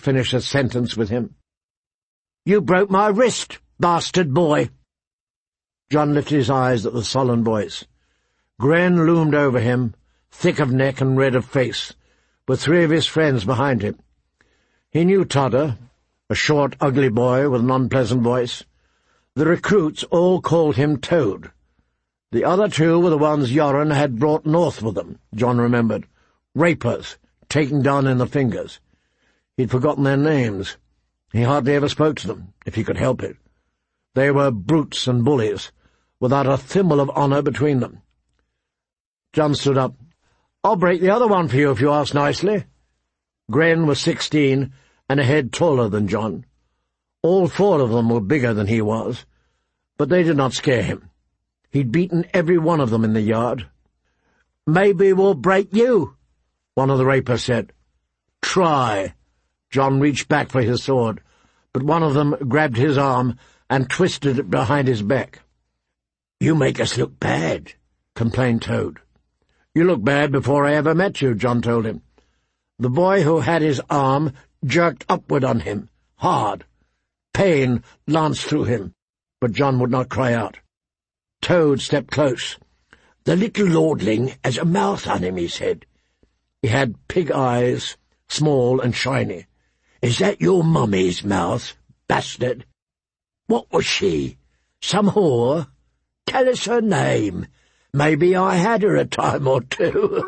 finish a sentence with him. "You broke my wrist, bastard boy." John lifted his eyes at the sullen voice. Gren loomed over him, thick of neck and red of face, with 3 of his friends behind him. He knew Todder, a short, ugly boy with an unpleasant voice. The recruits all called him Toad. The other 2 were the ones Yoren had brought north with them, John remembered. Rapers, taken down in the fingers. He'd forgotten their names. He hardly ever spoke to them, if he could help it. They were brutes and bullies, without a thimble of honour between them. John stood up. "I'll break the other one for you if you ask nicely." Gren was 16 and a head taller than John. All 4 of them were bigger than he was, but they did not scare him. He'd beaten every one of them in the yard. "Maybe we'll break you," one of the rapers said. "Try." John reached back for his sword, but one of them grabbed his arm and twisted it behind his back. "You make us look bad," complained Toad. "You looked bad before I ever met you," John told him. The boy who had his arm jerked upward on him, hard. Pain lanced through him, but John would not cry out. Toad stepped close. "The little lordling has a mouth on him," he said. He had pig eyes, small and shiny. "Is that your mummy's mouth, bastard? What was she? Some whore? Tell us her name. Maybe I had her a time or 2.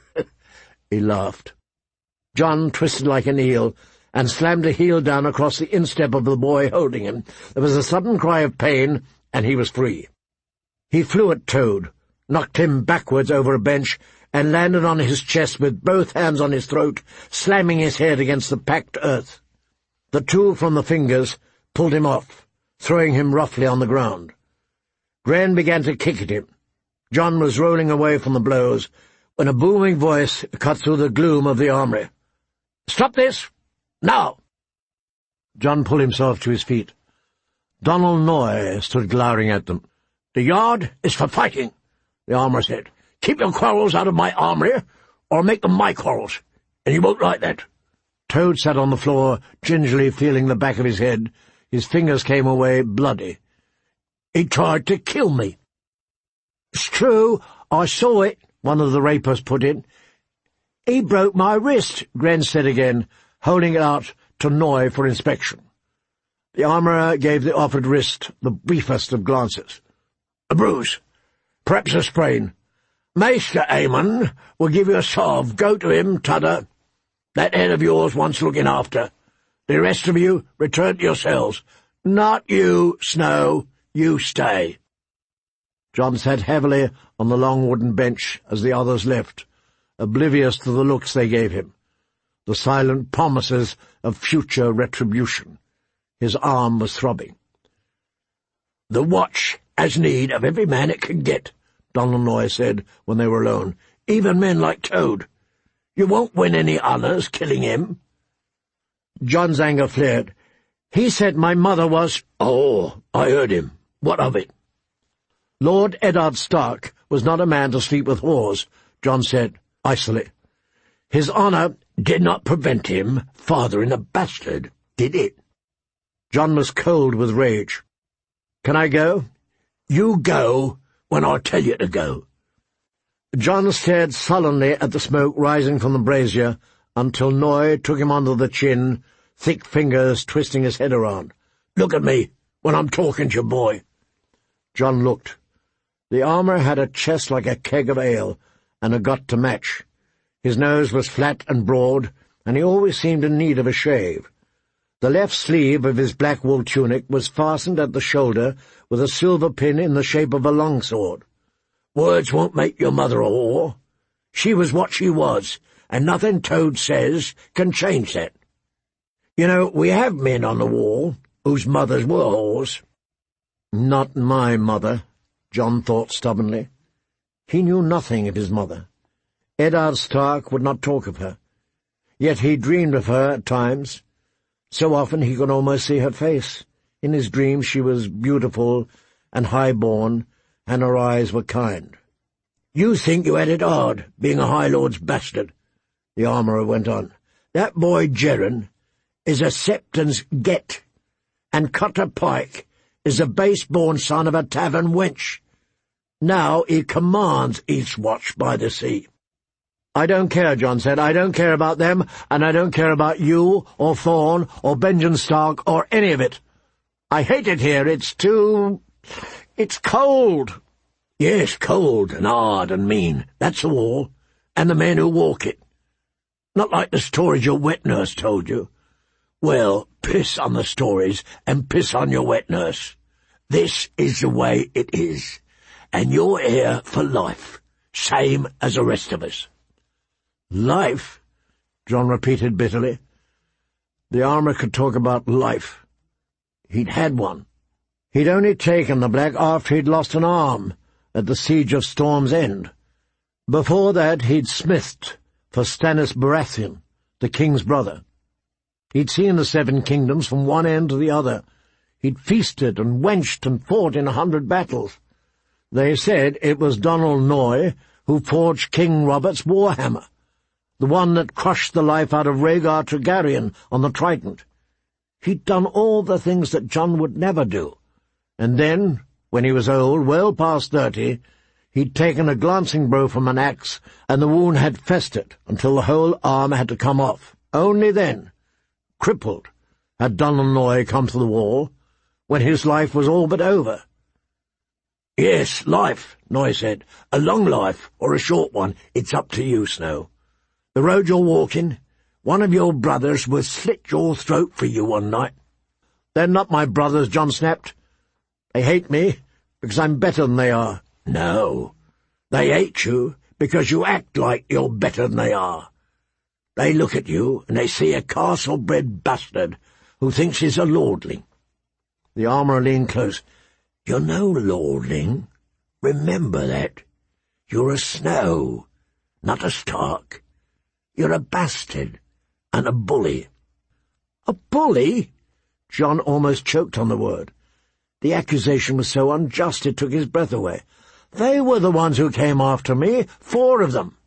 He laughed. John twisted like an eel and slammed a heel down across the instep of the boy holding him. There was a sudden cry of pain, and he was free. He flew at Toad, knocked him backwards over a bench, and landed on his chest with both hands on his throat, slamming his head against the packed earth. The 2 from the fingers pulled him off, throwing him roughly on the ground. Gren began to kick at him. John was rolling away from the blows when a booming voice cut through the gloom of the armory. "Stop this! Now!" John pulled himself to his feet. Donald Noy stood glowering at them. "The yard is for fighting," the armourer said. "Keep your quarrels out of my armoury, or make them my quarrels, and you won't like that." Toad sat on the floor, gingerly feeling the back of his head. His fingers came away bloody. "He tried to kill me." "It's true, I saw it," one of the rapers put in. "He broke my wrist," Gren said again, holding it out to Noy for inspection. The armourer gave the offered wrist the briefest of glances. "A bruise. Perhaps a sprain. Maester Aemon will give you a salve. Go to him, Todder. That head of yours wants looking after. The rest of you return to your cells. Not you, Snow. You stay." John sat heavily on the long wooden bench as the others left, oblivious to the looks they gave him, the silent promises of future retribution. His arm was throbbing. "The Watch has need of every man it can get," Donald Noy said when they were alone, "even men like Toad. You won't win any honours killing him." John's anger flared. "He said my mother was—" "Oh, I heard him. What of it?" "Lord Eddard Stark was not a man to sleep with whores," John said, icily. "His honour did not prevent him fathering a bastard, did it?" John was cold with rage. "Can I go?" "You go when I tell you to go." John stared sullenly at the smoke rising from the brazier until Noy took him under the chin, thick fingers twisting his head around. "Look at me when I'm talking to you, boy." John looked. The armourer had a chest like a keg of ale, and a gut to match. His nose was flat and broad, and he always seemed in need of a shave. The left sleeve of his black wool tunic was fastened at the shoulder with a silver pin in the shape of a longsword. "Words won't make your mother a whore. She was what she was, and nothing Toad says can change that. You know, we have men on the wall whose mothers were whores." "Not my mother," John thought stubbornly. He knew nothing of his mother. Eddard Stark would not talk of her. Yet he dreamed of her at times. So often he could almost see her face. In his dreams she was beautiful and high-born, and her eyes were kind. "You think you had it hard, being a High Lord's bastard," the armourer went on. "That boy Jeren, is a Septon's get, and Cutter Pike is a base-born son of a tavern wench. Now he commands Eastwatch by the sea." "I don't care," Jon said. "I don't care about them, and I don't care about you, or Thorne, or Benjen Stark, or any of it. I hate it here. It's cold." "Yes, cold and hard and mean, that's all, and the men who walk it. Not like the stories your wet nurse told you. Well, piss on the stories, and piss on your wet nurse. This is the way it is, and you're here for life, same as the rest of us." "Life?" Jon repeated bitterly. The armourer could talk about life. He'd had one. He'd only taken the Black after he'd lost an arm at the siege of Storm's End. Before that he'd smithed for Stannis Baratheon, the king's brother. He'd seen the Seven Kingdoms from one end to the other. He'd feasted and wenched and fought in 100 battles. They said it was Donald Noy who forged King Robert's warhammer, the one that crushed the life out of Rhaegar Targaryen on the Trident. He'd done all the things that Jon would never do. And then, when he was old, well past 30, he'd taken a glancing blow from an axe, and the wound had festered until the whole arm had to come off. Only then, crippled, had Donald Noy come to the wall, when his life was all but over. "Yes, life," Noy said. "A long life, or a short one, it's up to you, Snow. The road you're walking, one of your brothers will slit your throat for you one night." "They're not my brothers," Jon snapped. "They hate me because I'm better than they are." "No, they hate you because you act like you're better than they are. They look at you and they see a castle-bred bastard who thinks he's a lordling." The armourer leaned close. "You're no lordling. Remember that. You're a Snow, not a Stark. You're a bastard and a bully." "A bully?" Jon almost choked on the word. The accusation was so unjust it took his breath away. "They were the ones who came after me, 4 of them.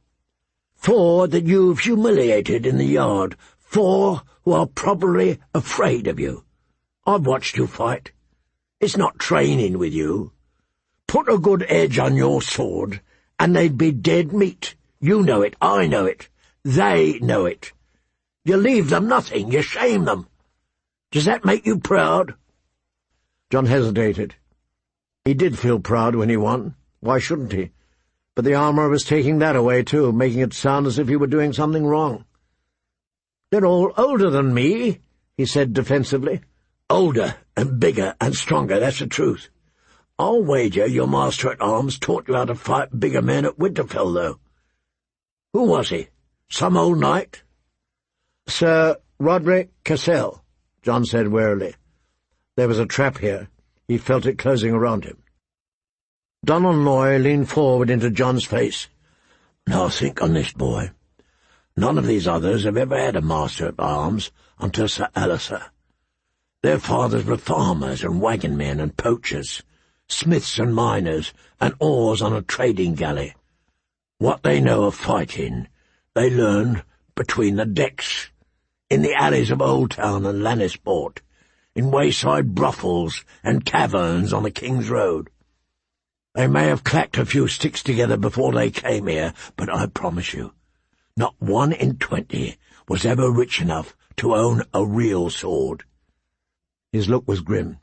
4 that you've humiliated in the yard, 4 who are probably afraid of you. I've watched you fight. It's not training with you. Put a good edge on your sword, and they'd be dead meat. You know it, I know it, they know it. You leave them nothing, you shame them. Does that make you proud?" Jon hesitated. He did feel proud when he won. Why shouldn't he? But the armourer was taking that away too, making it sound as if he were doing something wrong. "They're all older than me," he said defensively. "Older and bigger and stronger, that's the truth. I'll wager your master-at-arms taught you how to fight bigger men at Winterfell, though. Who was he? Some old knight?" "Sir Roderick Cassel," Jon said warily. There was a trap here. He felt it closing around him. Donald Noy leaned forward into Jon's face. "Now think on this, boy. None of these others have ever had a master-at-arms until Sir Alliser. Their fathers were farmers and wagon men and poachers, smiths and miners, and oars on a trading galley. What they know of fighting, they learned between the decks, in the alleys of Old Town and Lannisport, in wayside brothels and taverns on the King's Road. They may have clacked a few sticks together before they came here, but I promise you, not 1 in 20 was ever rich enough to own a real sword." His look was grim.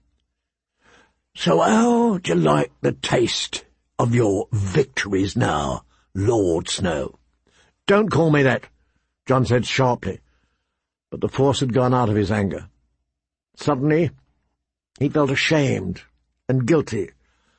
"So how'd you like the taste of your victories now, Lord Snow?" "Don't call me that," Jon said sharply, but the force had gone out of his anger. Suddenly, he felt ashamed and guilty.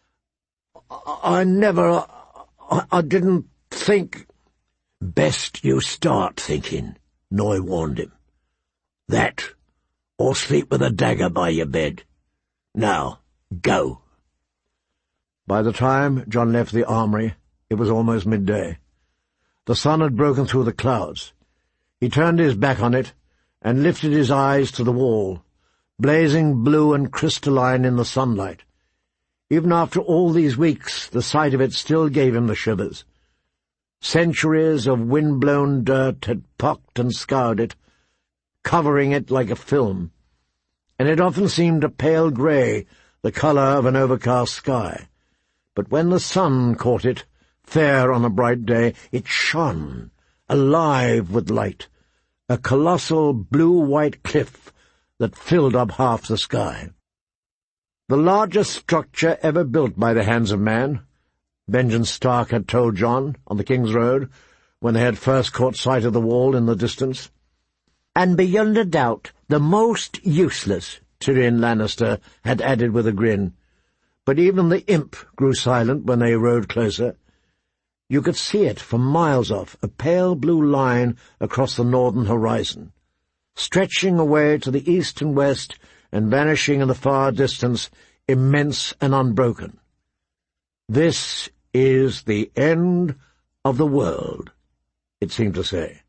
I didn't think—" "Best you start thinking," Noy warned him. "That, or sleep with a dagger by your bed. Now, go." By the time Jon left the armoury, it was almost midday. The sun had broken through the clouds. He turned his back on it and lifted his eyes to the wall, blazing blue and crystalline in the sunlight. Even after all these weeks, the sight of it still gave him the shivers. Centuries of wind-blown dirt had pocked and scoured it, covering it like a film, and it often seemed a pale grey, the colour of an overcast sky. But when the sun caught it, fair on a bright day, it shone, alive with light, a colossal blue-white cliff that filled up half the sky. The largest structure ever built by the hands of man, Benjamin Stark had told Jon on the King's Road, when they had first caught sight of the wall in the distance. And beyond a doubt, the most useless, Tyrion Lannister had added with a grin. But even the imp grew silent when they rode closer. You could see it from miles off, a pale blue line across the northern horizon, stretching away to the east and west and vanishing in the far distance, immense and unbroken. "This is the end of the world," it seemed to say.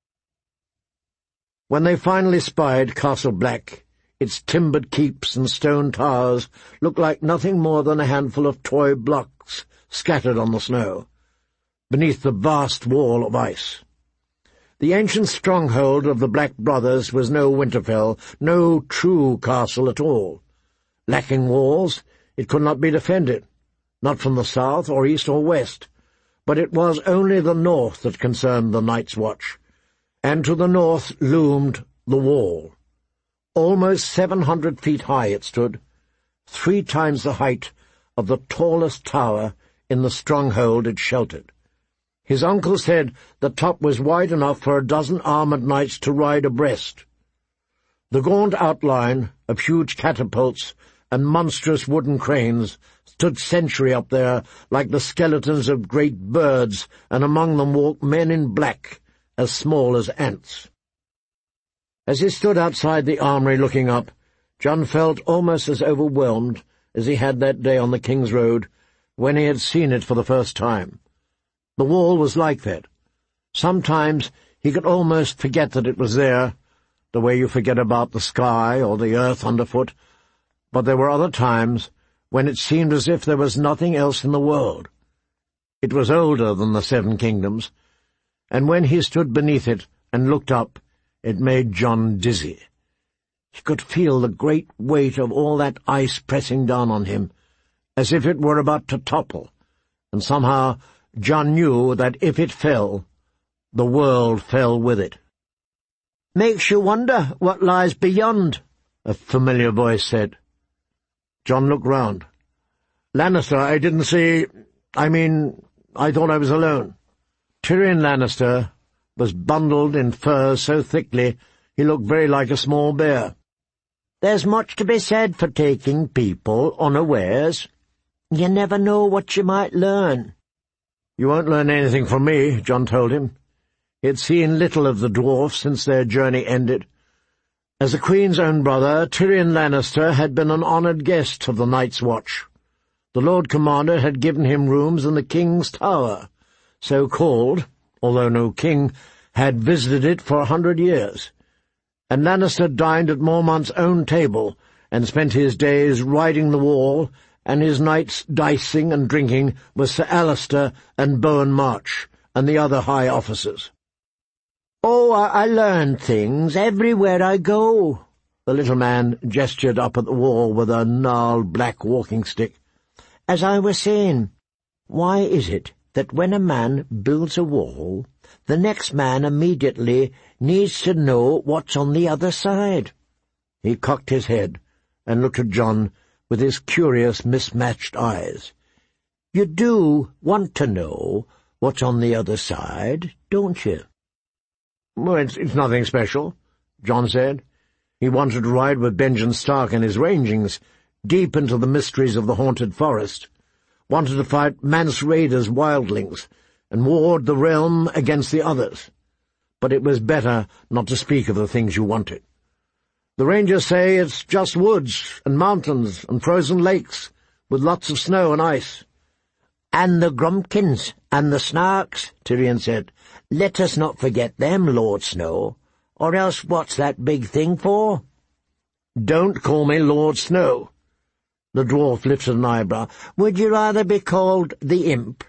When they finally spied Castle Black, its timbered keeps and stone towers looked like nothing more than a handful of toy blocks scattered on the snow, beneath the vast wall of ice. The ancient stronghold of the Black Brothers was no Winterfell, no true castle at all. Lacking walls, it could not be defended, not from the south or east or west, but it was only the north that concerned the Night's Watch, and to the north loomed the wall. Almost 700 feet high it stood, 3 times the height of the tallest tower in the stronghold it sheltered. His uncle said the top was wide enough for a dozen armoured knights to ride abreast. The gaunt outline of huge catapults and monstrous wooden cranes stood sentry up there like the skeletons of great birds, and among them walked men in black, as small as ants. As he stood outside the armoury looking up, Jon felt almost as overwhelmed as he had that day on the King's Road, when he had seen it for the first time. The wall was like that. Sometimes he could almost forget that it was there, the way you forget about the sky or the earth underfoot, but there were other times when it seemed as if there was nothing else in the world. It was older than the 7 Kingdoms, and when he stood beneath it and looked up, it made Jon dizzy. He could feel the great weight of all that ice pressing down on him, as if it were about to topple, and somehow Jon knew that if it fell, the world fell with it. "Makes you wonder what lies beyond," a familiar voice said. Jon looked round. "Lannister, I didn't see— I thought I was alone." Tyrion Lannister was bundled in furs so thickly he looked very like a small bear. "There's much to be said for taking people unawares. You never know what you might learn." "You won't learn anything from me," Jon told him. He had seen little of the dwarfs since their journey ended. As the Queen's own brother, Tyrion Lannister had been an honoured guest of the Night's Watch. The Lord Commander had given him rooms in the King's Tower, so called, although no king had visited it for 100 years. And Lannister dined at Mormont's own table, and spent his days riding the wall, and his nights dicing and drinking with Sir Alistair and Bowen March, and the other high officers. "Oh, I learn things everywhere I go." The little man gestured up at the wall with a gnarled black walking stick. "As I was saying, why is it that when a man builds a wall, the next man immediately needs to know what's on the other side?" He cocked his head and looked at Jon with his curious, mismatched eyes. "You do want to know what's on the other side, don't you?" "Well, it's nothing special," Jon said. He wanted to ride with Benjen Stark and his rangings, deep into the mysteries of the haunted forest, wanted to fight Mance Rayder's wildlings, and ward the realm against the others. But it was better not to speak of the things you wanted. "The rangers say it's just woods and mountains and frozen lakes, with lots of snow and ice." "And the Grumpkins and the Snarks," Tyrion said. "Let us not forget them, Lord Snow. Or else what's that big thing for?" "Don't call me Lord Snow." The dwarf lifted an eyebrow. "Would you rather be called the Imp?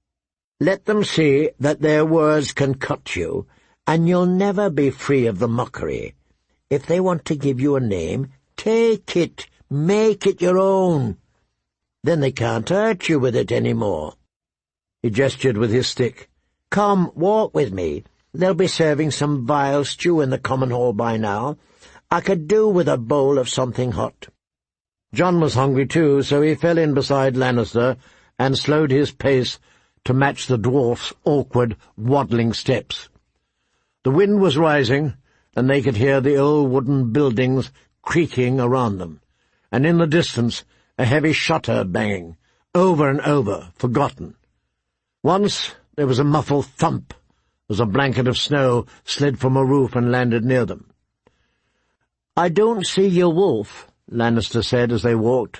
Let them see that their words can cut you, and you'll never be free of the mockery. If they want to give you a name, take it, make it your own. Then they can't hurt you with it any more." He gestured with his stick. "Come, walk with me. They'll be serving some vile stew in the common hall by now. I could do with a bowl of something hot." Jon was hungry too, so he fell in beside Lannister and slowed his pace to match the dwarf's awkward, waddling steps. The wind was rising, and they could hear the old wooden buildings creaking around them, and in the distance a heavy shutter banging, over and over, forgotten. Once there was a muffled thump as a blanket of snow slid from a roof and landed near them. "I don't see your wolf," Lannister said as they walked.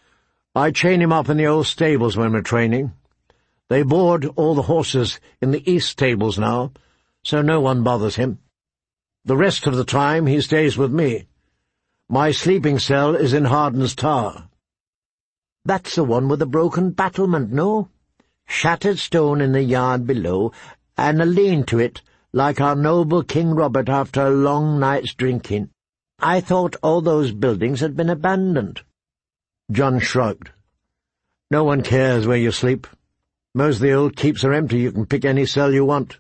"I chain him up in the old stables when we're training. They board all the horses in the east stables now, so no one bothers him. The rest of the time he stays with me. My sleeping cell is in Harden's Tower." "That's the one with the broken battlement, no? Shattered stone in the yard below, and a lean to it, like our noble King Robert after a long night's drinking. I thought all those buildings had been abandoned." Jon shrugged. "No one cares where you sleep. Most of the old keeps are empty. You can pick any cell you want.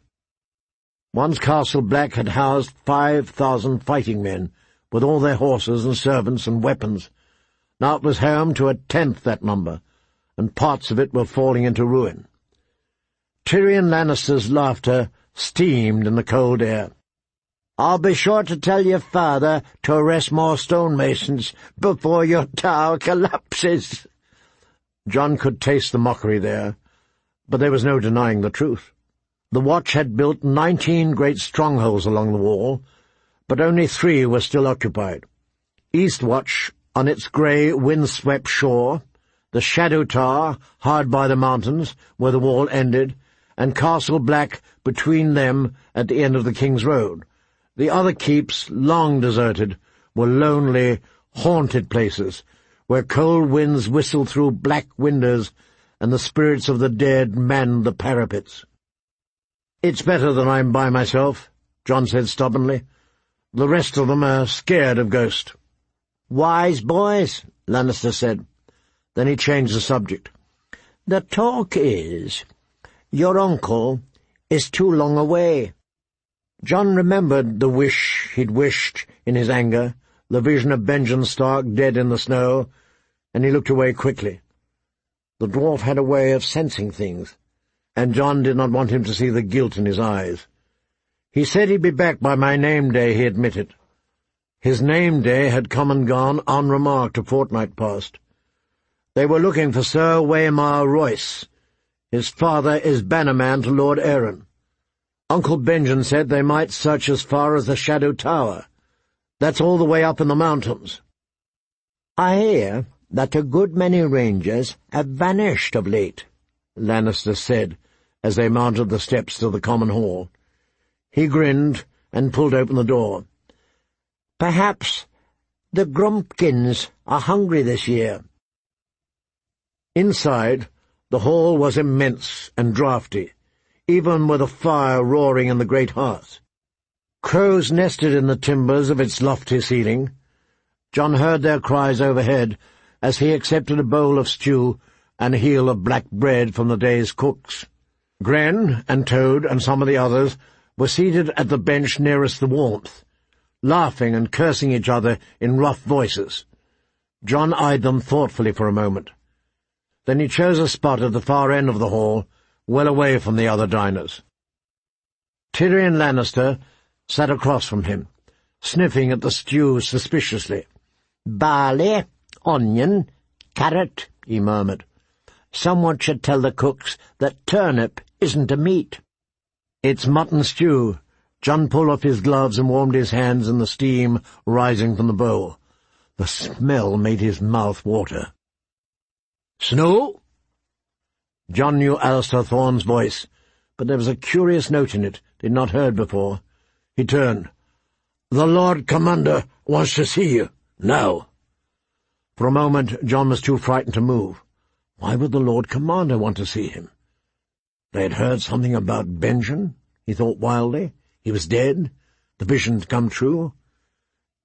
Once Castle Black had housed 5,000 fighting men, with all their horses and servants and weapons. Now it was home to 1/10 that number, and parts of it were falling into ruin." Tyrion Lannister's laughter steamed in the cold air. "I'll be sure to tell your father to arrest more stonemasons before your tower collapses." Jon could taste the mockery there, but there was no denying the truth. The Watch had built 19 great strongholds along the wall, but only 3 were still occupied. Eastwatch, on its grey, wind-swept shore, the Shadow Tower, hard by the mountains, where the wall ended, and Castle Black between them at the end of the King's Road. The other keeps, long deserted, were lonely, haunted places, where cold winds whistled through black windows and the spirits of the dead manned the parapets. "It's better that I'm by myself," Jon said stubbornly. "The rest of them are scared of Ghost." "Wise boys," Lannister said. Then he changed the subject. "The talk is, your uncle is too long away." Jon remembered the wish he'd wished in his anger, the vision of Benjen Stark dead in the snow, and he looked away quickly. The dwarf had a way of sensing things, and Jon did not want him to see the guilt in his eyes. "He said he'd be back by my name day," he admitted. His name day had come and gone unremarked a fortnight past. "They were looking for Sir Waymar Royce. His father is bannerman to Lord Arryn. Uncle Benjen said they might search as far as the Shadow Tower. That's all the way up in the mountains." "I hear that a good many rangers have vanished of late," Lannister said, as they mounted the steps to the common hall. He grinned and pulled open the door. "Perhaps the Grumpkins are hungry this year." Inside, the hall was immense and draughty, even with a fire roaring in the great hearth. Crows nested in the timbers of its lofty ceiling. Jon heard their cries overhead as he accepted a bowl of stew and a heel of black bread from the day's cooks. Gren and Toad and some of the others were seated at the bench nearest the warmth, laughing and cursing each other in rough voices. Jon eyed them thoughtfully for a moment. Then he chose a spot at the far end of the hall, well away from the other diners. Tyrion Lannister sat across from him, sniffing at the stew suspiciously. "Barley, onion, carrot," he murmured. "Someone should tell the cooks that turnip isn't a meat." "It's mutton stew." Jon pulled off his gloves and warmed his hands in the steam rising from the bowl. The smell made his mouth water. "Snow?" Jon knew Alistair Thorne's voice, but there was a curious note in it he'd not heard before. He turned. "The Lord Commander wants to see you, now." For a moment Jon was too frightened to move. Why would the Lord Commander want to see him? They had heard something about Benjen, he thought wildly. He was dead. The vision had come true.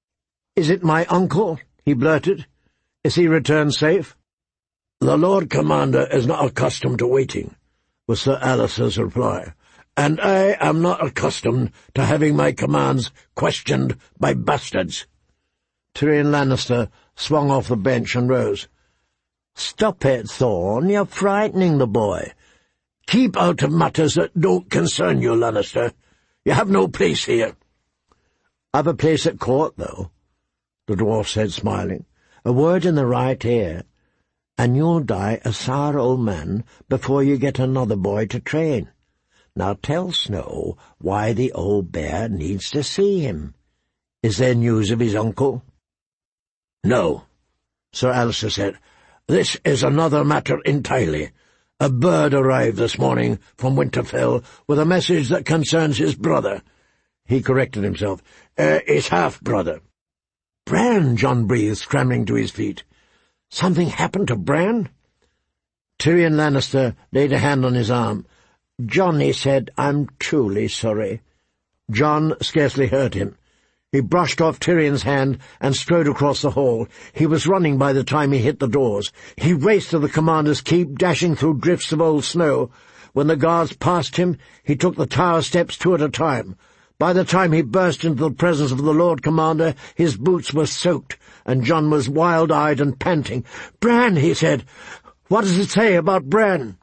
"Is it my uncle?" he blurted. "Is he returned safe?" "The Lord Commander is not accustomed to waiting," was Sir Alister's reply, "and I am not accustomed to having my commands questioned by bastards." Tyrion Lannister swung off the bench and rose. "Stop it, Thorne. You're frightening the boy." "Keep out of matters that don't concern you, Lannister. You have no place here." "I've a place at court, though," the dwarf said, smiling. "A word in the right ear, and you'll die a sour old man before you get another boy to train. Now tell Snow why the old bear needs to see him. Is there news of his uncle?" "No," Sir Alister said. "This is another matter entirely. A bird arrived this morning from Winterfell with a message that concerns his brother." He corrected himself. "His half-brother." "Bran!" Jon breathed, scrambling to his feet. "Something happened to Bran?" Tyrion Lannister laid a hand on his arm. "Jon," he said, "I'm truly sorry." Jon scarcely heard him. He brushed off Tyrion's hand and strode across the hall. He was running by the time he hit the doors. He raced to the commander's keep, dashing through drifts of old snow. When the guards passed him, he took the tower steps 2 at a time. By the time he burst into the presence of the Lord Commander, his boots were soaked, and Jon was wild-eyed and panting. "Bran," he said. "What does it say about Bran?"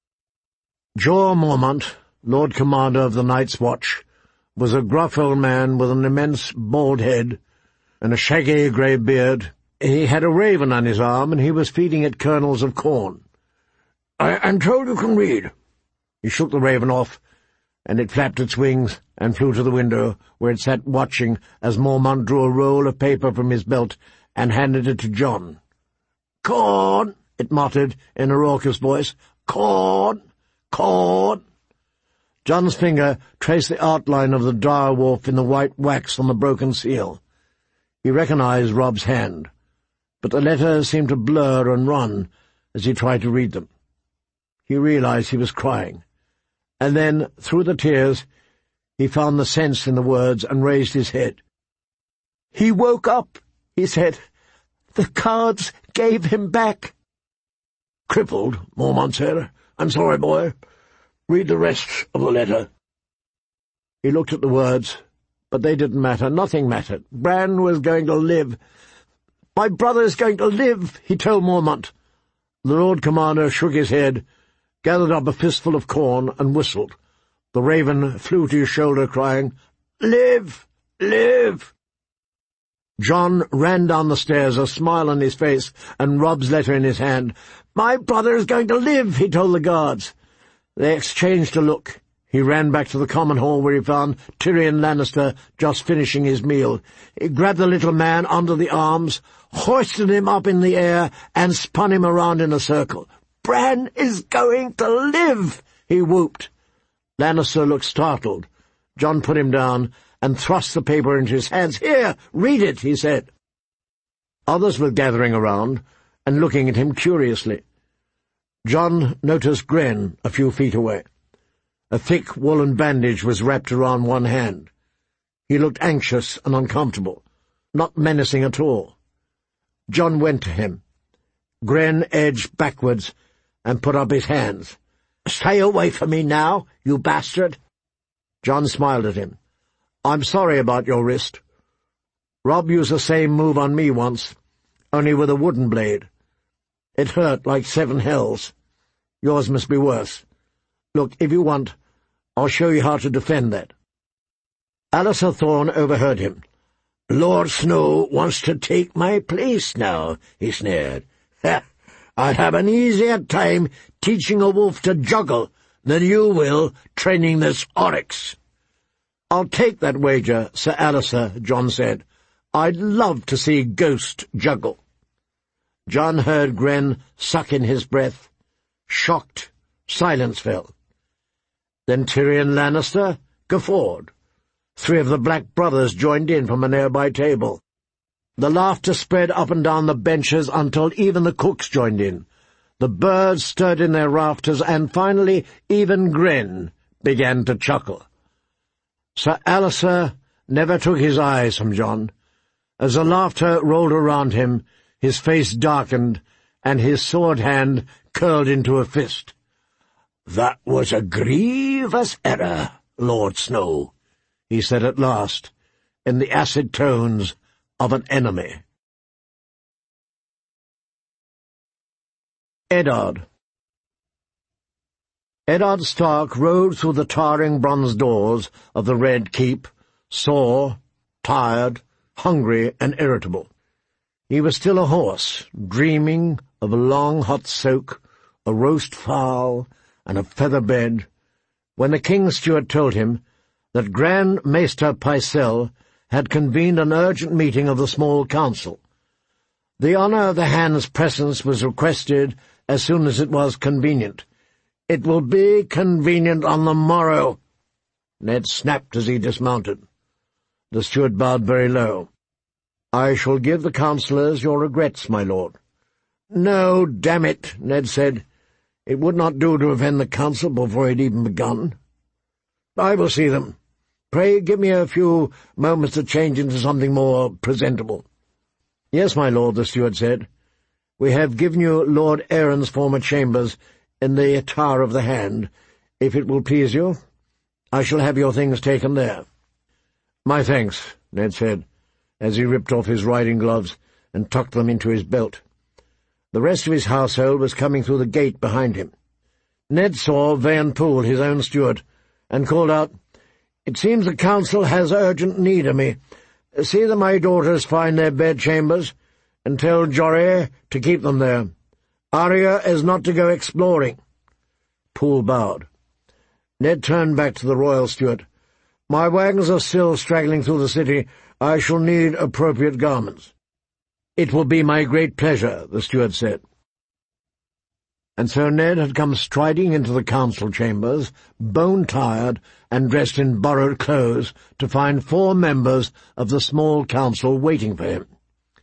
Jorah Mormont, Lord Commander of the Night's Watch, was a gruff old man with an immense bald head and a shaggy grey beard. He had a raven on his arm, and he was feeding it kernels of corn. "I'm told you can read." He shook the raven off, and it flapped its wings and flew to the window, where it sat watching as Mormont drew a roll of paper from his belt and handed it to Jon. "Corn," it muttered in a raucous voice. "Corn, corn." Jon's finger traced the outline of the dire wolf in the white wax on the broken seal. He recognized Robb's hand, but the letters seemed to blur and run as he tried to read them. He realized he was crying, and then, through the tears, he found the sense in the words and raised his head. "He woke up," he said. "The cards gave him back." "Crippled," Mormont said. "I'm sorry, boy. Read the rest of the letter." He looked at the words, but they didn't matter. Nothing mattered. Bran was going to live. "My brother's going to live," he told Mormont. The Lord Commander shook his head, gathered up a fistful of corn, and whistled. The raven flew to his shoulder, crying, "Live! Live!" Jon ran down the stairs, a smile on his face, and Robb's letter in his hand. "My brother is going to live," he told the guards. They exchanged a look. He ran back to the common hall, where he found Tyrion Lannister just finishing his meal. He grabbed the little man under the arms, hoisted him up in the air, and spun him around in a circle. "Bran is going to live!" he whooped. Lannister looked startled. Jon put him down and thrust the paper into his hands. "Here, read it," he said. Others were gathering around and looking at him curiously. Jon noticed Grenn a few feet away. A thick woolen bandage was wrapped around one hand. He looked anxious and uncomfortable, not menacing at all. Jon went to him. Grenn edged backwards and put up his hands. "Stay away from me now, you bastard!" Jon smiled at him. "I'm sorry about your wrist. Robb used the same move on me once, only with a wooden blade. It hurt like 7 hells. Yours must be worse. Look, if you want, I'll show you how to defend that." Alliser Thorne overheard him. "Lord Snow wants to take my place now," he sneered. "Ha! I'll have an easier time teaching a wolf to juggle than you will training this oryx." "I'll take that wager, Sir Alliser," Jon said. "I'd love to see Ghost juggle." Jon heard Grenn suck in his breath. Shocked, silence fell. Then Tyrion Lannister guffawed. 3 of the Black brothers joined in from a nearby table. The laughter spread up and down the benches until even the cooks joined in. The birds stirred in their rafters, and finally even Grenn began to chuckle. Sir Alliser never took his eyes from Jon, As the laughter rolled around him, his face darkened, and his sword hand curled into a fist. "That was a grievous error, Lord Snow," he said at last, in the acid tones of an enemy. Eddard. Eddard Stark rode through the towering bronze doors of the Red Keep, sore, tired, hungry, and irritable. He was still a horse, dreaming of a long hot soak, a roast fowl, and a feather bed, when the King's steward told him that Grand Maester Pycelle had convened an urgent meeting of the small council. The honour of the hand's presence was requested as soon as it was convenient. "It will be convenient on the morrow," Ned snapped as he dismounted. The steward bowed very low. "I shall give the councillors your regrets, my lord." "No, damn it," Ned said. "It would not do to offend the council before it had even begun." "I will see them. Pray give me a few moments to change into something more presentable." "Yes, my lord," the steward said. "We have given you Lord Aaron's former chambers in the Tower of the Hand. If it will please you, I shall have your things taken there." "My thanks," Ned said, as he ripped off his riding gloves and tucked them into his belt. The rest of his household was coming through the gate behind him. Ned saw Vayan Poole, his own steward, and called out, "It seems the council has urgent need of me. See that my daughters find their bedchambers, and tell Jorre to keep them there. Arya is not to go exploring." Poole bowed. Ned turned back to the royal steward. "My wagons are still straggling through the city. I shall need appropriate garments." "It will be my great pleasure," the steward said. And so Ned had come striding into the council chambers, bone-tired and dressed in borrowed clothes, to find 4 members of the small council waiting for him.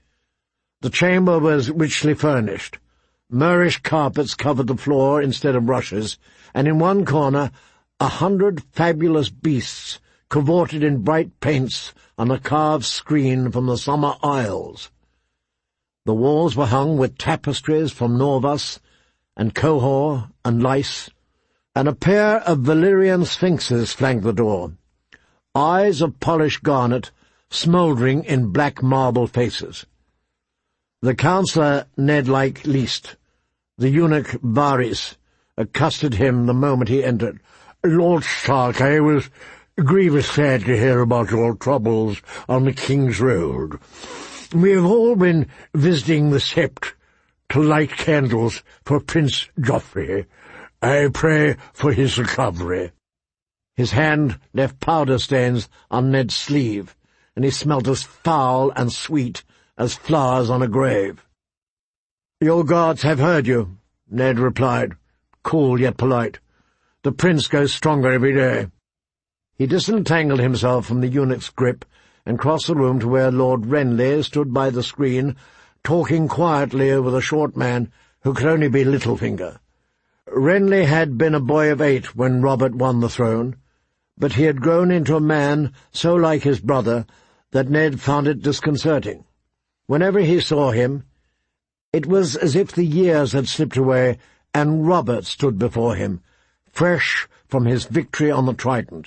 The chamber was richly furnished. Moorish carpets covered the floor instead of rushes, and in one corner 100 fabulous beasts cavorted in bright paints on a carved screen from the Summer Isles. The walls were hung with tapestries from Norvas and Qohor and Lys, and a pair of Valyrian sphinxes flanked the door, eyes of polished garnet smouldering in black marble faces. The councillor Ned liked least, the eunuch Varys, accosted him the moment he entered. "Lord Stark, I was grievously sad to hear about your troubles on the King's Road. We have all been visiting the Sept to light candles for Prince Joffrey. I pray for his recovery." His hand left powder stains on Ned's sleeve, and he smelt as foul and sweet as flowers on a grave. "Your guards have heard you," Ned replied, cool yet polite. "The prince goes stronger every day." He disentangled himself from the eunuch's grip and crossed the room to where Lord Renly stood by the screen, talking quietly with a short man who could only be Littlefinger. Renly had been a boy of 8 when Robert won the throne, but he had grown into a man so like his brother that Ned found it disconcerting. Whenever he saw him, it was as if the years had slipped away and Robert stood before him, fresh from his victory on the Trident.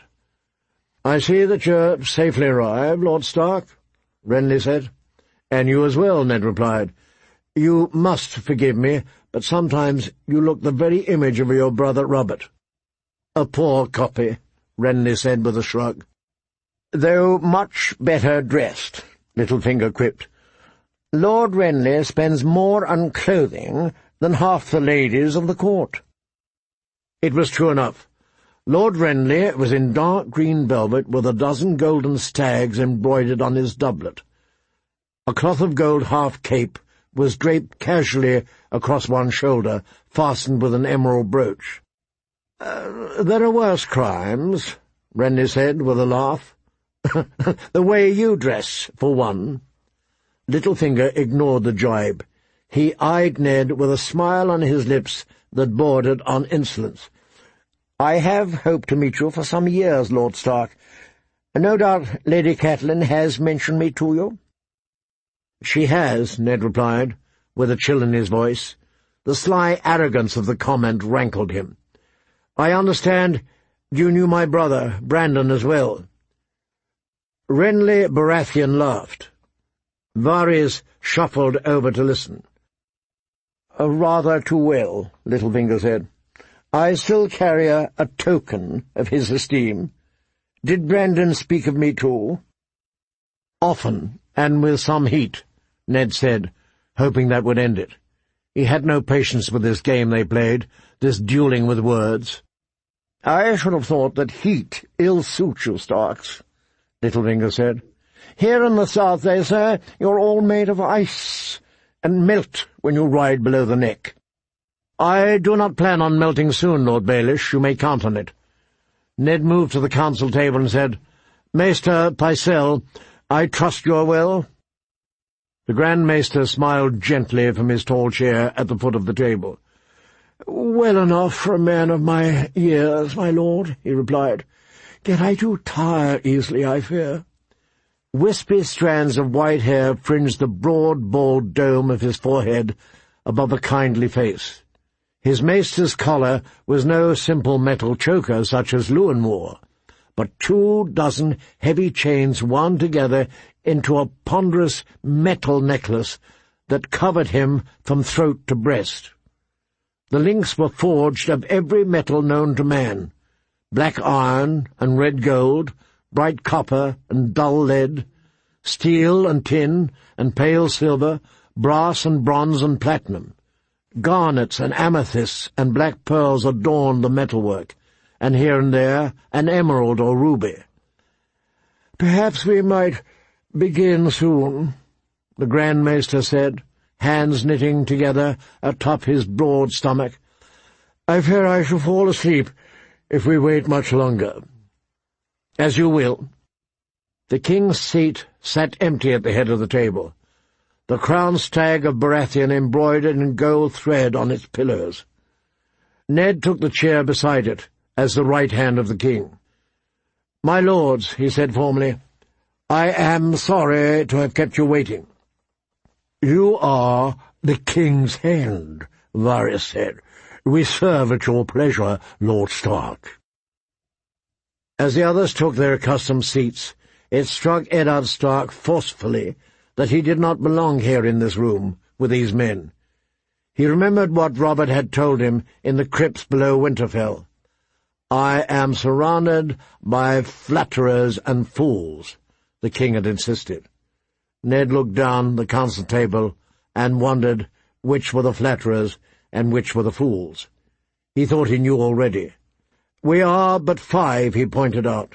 "I see that you're safely arrived, Lord Stark," Renly said. "And you as well," Ned replied. "You must forgive me, but sometimes you look the very image of your brother Robert." "A poor copy," Renly said with a shrug. "Though much better dressed," Littlefinger quipped. "Lord Renly spends more on clothing than half the ladies of the court." It was true enough. Lord Renly was in dark green velvet with a dozen golden stags embroidered on his doublet. A cloth of gold half-cape was draped casually across one shoulder, fastened with an emerald brooch. "There are worse crimes," Renly said with a laugh. "The way you dress, for one." Littlefinger ignored the jibe. He eyed Ned with a smile on his lips that bordered on insolence. "I have hoped to meet you for some years, Lord Stark. No doubt Lady Catelyn has mentioned me to you." "She has," Ned replied, with a chill in his voice. The sly arrogance of the comment rankled him. "I understand you knew my brother, Brandon, as well." Renly Baratheon laughed. Varys shuffled over to listen. "Rather too well," Littlefinger said. "I still carry a token of his esteem. Did Brandon speak of me too?" "Often, and with some heat," Ned said, hoping that would end it. He had no patience with this game they played, this duelling with words. "I should have thought that heat ill suits you, Starks," Littlefinger said. "Here in the south, they say, you're all made of ice, and melt when you ride below the neck." "I do not plan on melting soon, Lord Baelish, you may count on it." Ned moved to the council table and said, "Maester Pycelle, I trust you are well?" The Grand Maester smiled gently from his tall chair at the foot of the table. "Well enough for a man of my years, my lord," he replied. "Yet I do tire easily, I fear." Wispy strands of white hair fringed the broad, bald dome of his forehead above a kindly face. His maester's collar was no simple metal choker such as Lewin wore, but 24 heavy chains wound together into a ponderous metal necklace that covered him from throat to breast. The links were forged of every metal known to man: black iron and red gold, bright copper and dull lead, steel and tin and pale silver, brass and bronze and platinum. Garnets and amethysts and black pearls adorned the metalwork, and here and there an emerald or ruby. "Perhaps we might begin soon," the Grand Maester said, hands knitting together atop his broad stomach. "I fear I shall fall asleep if we wait much longer." "As you will." The king's seat sat empty at the head of the table, the crown stag of Baratheon embroidered in gold thread on its pillars. Ned took the chair beside it, as the right hand of the king. "My lords," he said formally, "I am sorry to have kept you waiting." "You are the king's hand," Varys said. "We serve at your pleasure, Lord Stark." As the others took their accustomed seats, it struck Eddard Stark forcefully that he did not belong here in this room with these men. He remembered what Robert had told him in the crypts below Winterfell. "I am surrounded by flatterers and fools," the king had insisted. Ned looked down the council table and wondered which were the flatterers and which were the fools. He thought he knew already. "We are but 5, he pointed out.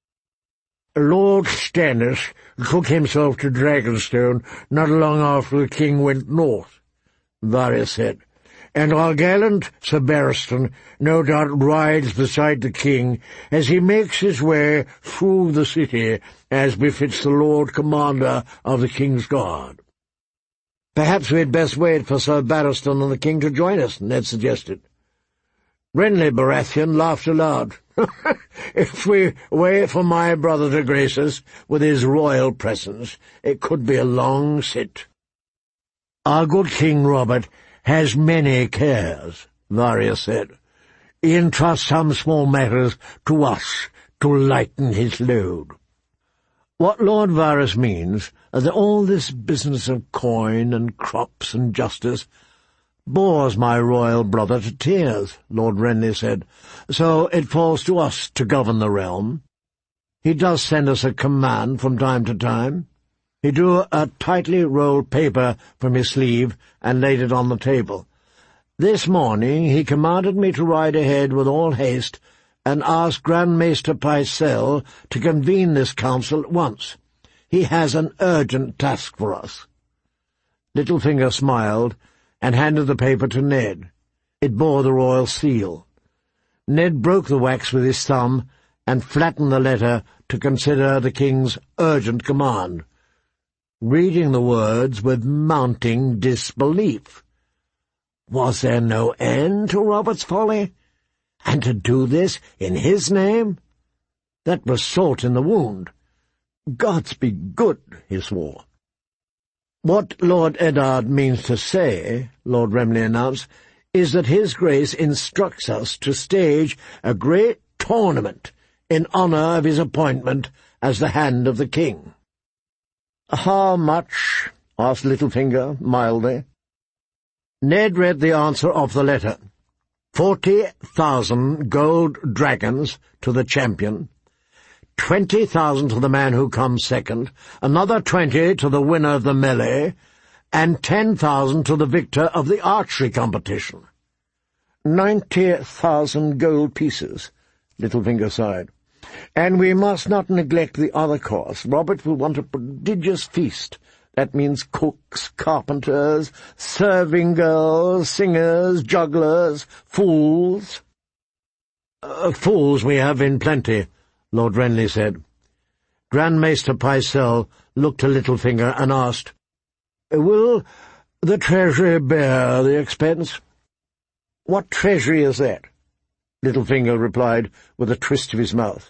"Lord Stannis took himself to Dragonstone not long after the king went north," Varys said, "and our gallant Sir Barristan no doubt rides beside the king as he makes his way through the city, as befits the Lord Commander of the King's Guard." "Perhaps we had best wait for Sir Barristan and the king to join us," Ned suggested. Renly Baratheon laughed aloud. "If we wait for my brother to grace us with his royal presence, it could be a long sit." "Our good King Robert has many cares," Varys said. "He entrusts some small matters to us to lighten his load." What Lord Varys means is that all this business of coin and crops and justice bores my royal brother to tears, Lord Renly said, so it falls to us to govern the realm. He does send us a command from time to time. He drew a tightly rolled paper from his sleeve and laid it on the table. "This morning he commanded me to ride ahead with all haste and ask Grand Maester Pycelle to convene this council at once. He has an urgent task for us." Littlefinger smiled and handed the paper to Ned. It bore the royal seal. Ned broke the wax with his thumb and flattened the letter to consider the king's urgent command, reading the words with mounting disbelief. Was there no end to Robert's folly? And to do this in his name? That was salt in the wound. "Gods be good," he swore. "What Lord Eddard means to say," Lord Remley announced, "is that His Grace instructs us to stage a great tournament in honour of his appointment as the Hand of the King." "How much?" asked Littlefinger mildly. Ned read the answer of the letter. 40,000 gold dragons to the champion, 20,000 to the man who comes second, another 20 to the winner of the melee, and 10,000 to the victor of the archery competition. 90,000 gold pieces, Littlefinger sighed. "And we must not neglect the other course. Robert will want a prodigious feast. That means cooks, carpenters, serving girls, singers, jugglers, fools." "Fools we have in plenty," Lord Renly said. Grand Maester Pycelle looked to Littlefinger and asked, "Will the Treasury bear the expense?" "What treasury is that?" Littlefinger replied with a twist of his mouth.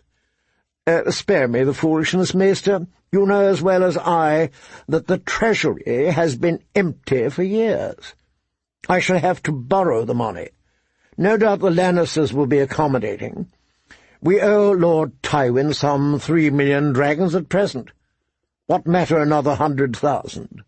"Spare me the foolishness, Maester. You know as well as I that the Treasury has been empty for years. I shall have to borrow the money. No doubt the Lannisters will be accommodating. We owe Lord Tywin some 3 million dragons at present. What matter another 100,000?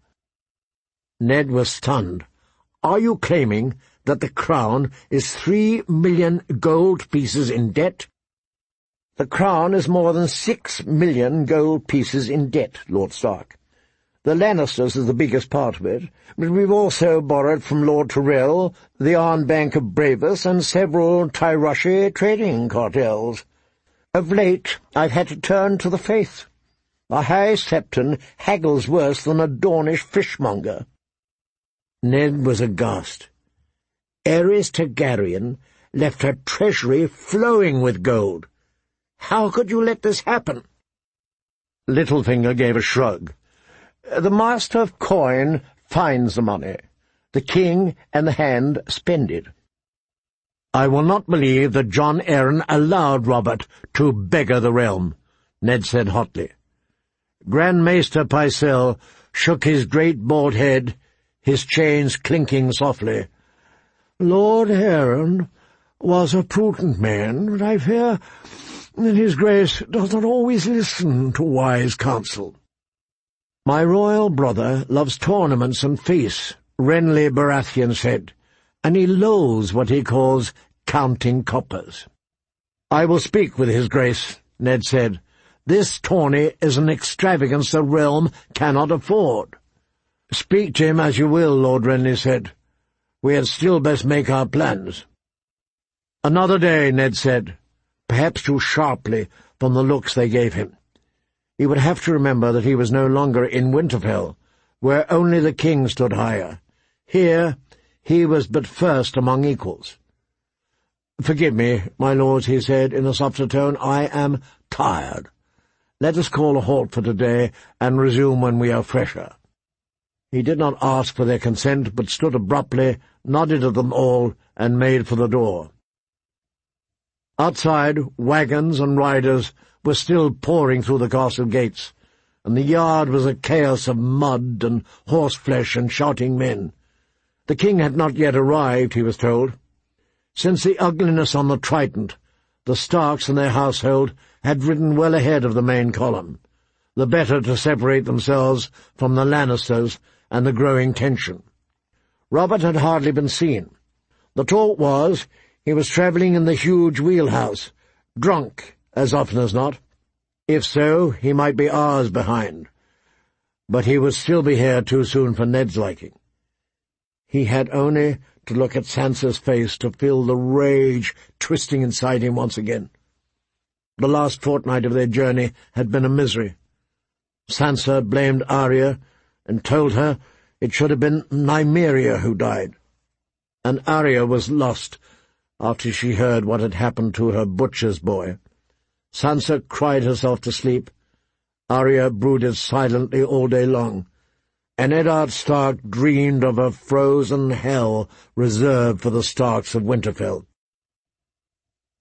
Ned was stunned. "Are you claiming that the Crown is 3 million gold pieces in debt?" "The Crown is more than 6 million gold pieces in debt, Lord Stark. The Lannisters is the biggest part of it, but we've also borrowed from Lord Tyrell, the Arnbank of Bravus, and several Tyroshi trading cartels. Of late I've had to turn to the faith. A High Septon haggles worse than a Dornish fishmonger." Ned was aghast. Aerys Targaryen left her treasury flowing with gold. How could you let this happen? Littlefinger gave a shrug. "The Master of Coin finds the money. The King and the Hand spend it." "I will not believe that Jon Arryn allowed Robert to beggar the realm," Ned said hotly. Grand Maester Pycelle shook his great bald head, his chains clinking softly. "Lord Arryn was a prudent man, but I fear that His Grace does not always listen to wise counsel." "My royal brother loves tournaments and feasts," Renly Baratheon said, "and he loathes what he calls counting coppers." "I will speak with His Grace," Ned said. "This tourney is an extravagance the realm cannot afford." "Speak to him as you will," Lord Renly said. "We had still best make our plans." "Another day," Ned said, perhaps too sharply from the looks they gave him. He would have to remember that he was no longer in Winterfell, where only the king stood higher. Here he was but first among equals. "Forgive me, my lords," he said in a softer tone. "I am tired. Let us call a halt for today and resume when we are fresher." He did not ask for their consent, but stood abruptly, nodded at them all, and made for the door. Outside, wagons and riders were still pouring through the castle gates, and the yard was a chaos of mud and horseflesh and shouting men. The king had not yet arrived, he was told. Since the ugliness on the Trident, the Starks and their household had ridden well ahead of the main column, the better to separate themselves from the Lannisters and the growing tension. Robert had hardly been seen. The talk was he was travelling in the huge wheelhouse, drunk as often as not. If so, he might be hours behind. But he would still be here too soon for Ned's liking. He had only to look at Sansa's face to feel the rage twisting inside him once again. The last fortnight of their journey had been a misery. Sansa blamed Arya and told her it should have been Nymeria who died. And Arya was lost after she heard what had happened to her butcher's boy. Sansa cried herself to sleep. Arya brooded silently all day long, and Eddard Stark dreamed of a frozen hell reserved for the Starks of Winterfell.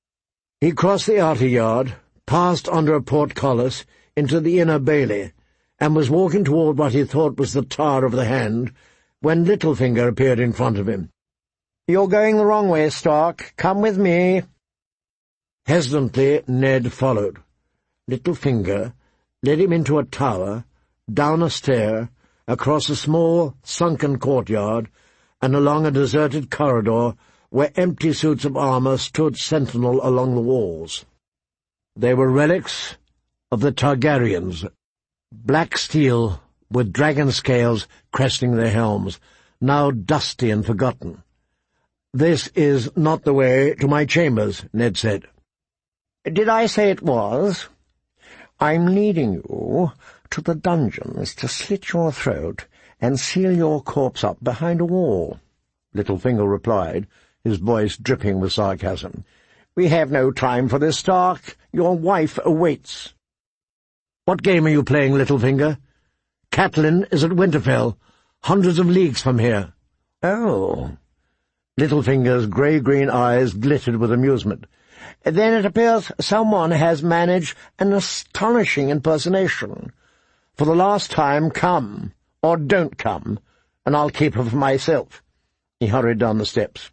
He crossed the outer yard, passed under a portcullis into the inner bailey, and was walking toward what he thought was the Tower of the Hand, when Littlefinger appeared in front of him. "You're going the wrong way, Stark. Come with me." Hesitantly, Ned followed. Littlefinger led him into a tower, down a stair, across a small, sunken courtyard, and along a deserted corridor where empty suits of armour stood sentinel along the walls. They were relics of the Targaryens, black steel with dragon scales cresting their helms, now dusty and forgotten. "This is not the way to my chambers," Ned said. "Did I say it was? I'm leading you to the dungeons to slit your throat and seal your corpse up behind a wall," Littlefinger replied, his voice dripping with sarcasm. "We have no time for this, Stark. Your wife awaits." "What game are you playing, Littlefinger? Catelyn is at Winterfell, hundreds of leagues from here." "Oh." Littlefinger's grey-green eyes glittered with amusement. "Then it appears someone has managed an astonishing impersonation. For the last time, come, or don't come, and I'll keep her for myself." He hurried down the steps.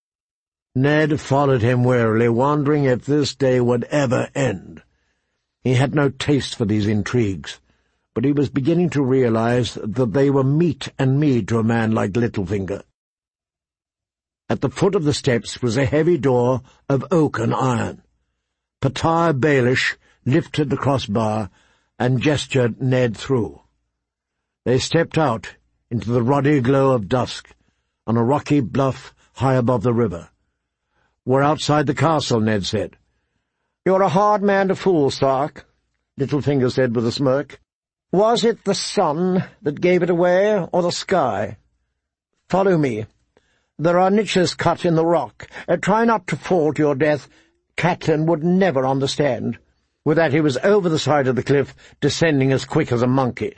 Ned followed him warily, wondering if this day would ever end. He had no taste for these intrigues, but he was beginning to realize that they were meat and mead to a man like Littlefinger. At the foot of the steps was a heavy door of oak and iron. Patar Baelish lifted the crossbar and gestured Ned through. They stepped out into the ruddy glow of dusk on a rocky bluff high above the river. "We're outside the castle," Ned said. "You're a hard man to fool, Stark," Littlefinger said with a smirk. "Was it the sun that gave it away, or the sky? Follow me. There are niches cut in the rock. Try not to fall to your death. Catelyn would never understand." With that he was over the side of the cliff, descending as quick as a monkey.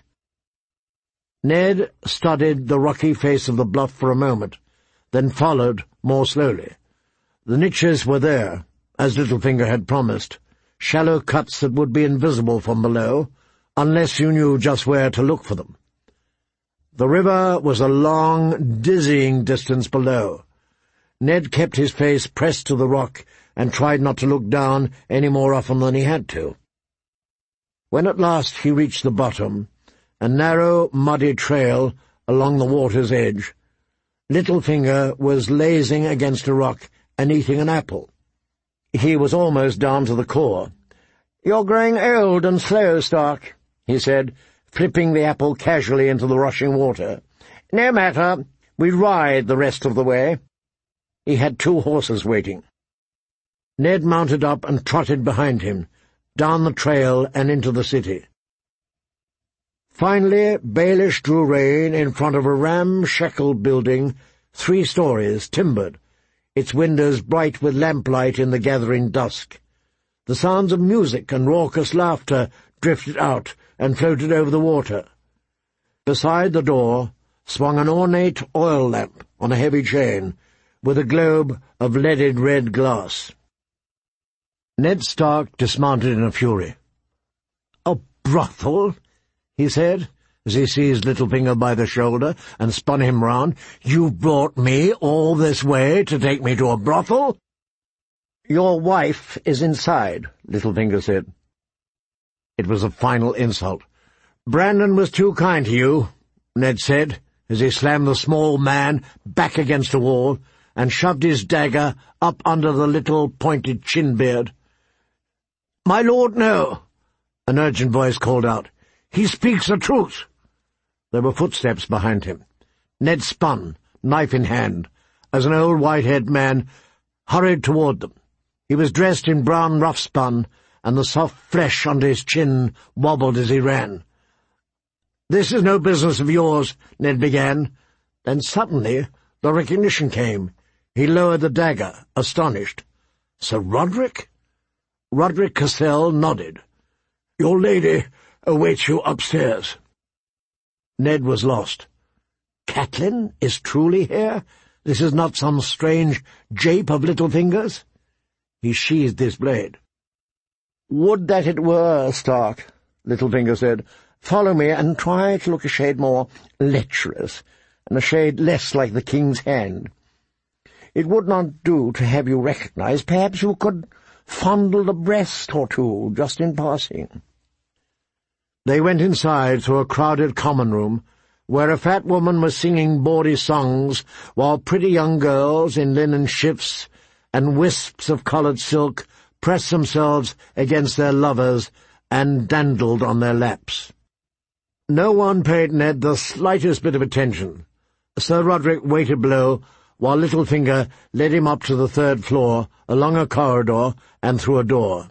Ned studied the rocky face of the bluff for a moment, then followed more slowly. The niches were there, as Littlefinger had promised, shallow cuts that would be invisible from below, unless you knew just where to look for them. The river was a long, dizzying distance below. Ned kept his face pressed to the rock and tried not to look down any more often than he had to. When at last he reached the bottom, a narrow, muddy trail along the water's edge, Littlefinger was lazing against a rock and eating an apple. He was almost down to the core. "You're growing old and slow, Stark," he said, flipping the apple casually into the rushing water. "No matter, we ride the rest of the way." He had 2 horses waiting. Ned mounted up and trotted behind him, down the trail and into the city. Finally, Baelish drew rein in front of a ramshackle building, 3 stories, timbered, its windows bright with lamplight in the gathering dusk. The sounds of music and raucous laughter drifted out and floated over the water. Beside the door swung an ornate oil lamp on a heavy chain, with a globe of leaded red glass. Ned Stark dismounted in a fury. "A brothel?" he said, as he seized Littlefinger by the shoulder and spun him round. "You've brought me all this way to take me to a brothel?" "Your wife is inside," Littlefinger said. It was a final insult. "Brandon was too kind to you," Ned said, as he slammed the small man back against a wall and shoved his dagger up under the little pointed chin-beard. "My lord, no," an urgent voice called out. "He speaks the truth." There were footsteps behind him. Ned spun, knife in hand, as an old white-haired man hurried toward them. He was dressed in brown rough-spun, and the soft flesh under his chin wobbled as he ran. "This is no business of yours," Ned began. Then suddenly the recognition came. He lowered the dagger, astonished. "Sir Roderick?" Roderick Cassel nodded. "Your lady awaits you upstairs." Ned was lost. Catelyn is truly here? This is not some strange jape of Littlefinger's? He sheathed his blade. "Would that it were, Stark," Littlefinger said. Follow me, and try to look a shade more lecherous, and a shade less like the king's hand. It would not do to have you recognized. Perhaps you could fondle the breast or two, just in passing." They went inside through a crowded common room, where a fat woman was singing bawdy songs, while pretty young girls in linen shifts and wisps of coloured silk pressed themselves against their lovers and dandled on their laps. No one paid Ned the slightest bit of attention. Sir Roderick waited below, while Littlefinger led him up to the third floor, along a corridor, and through a door.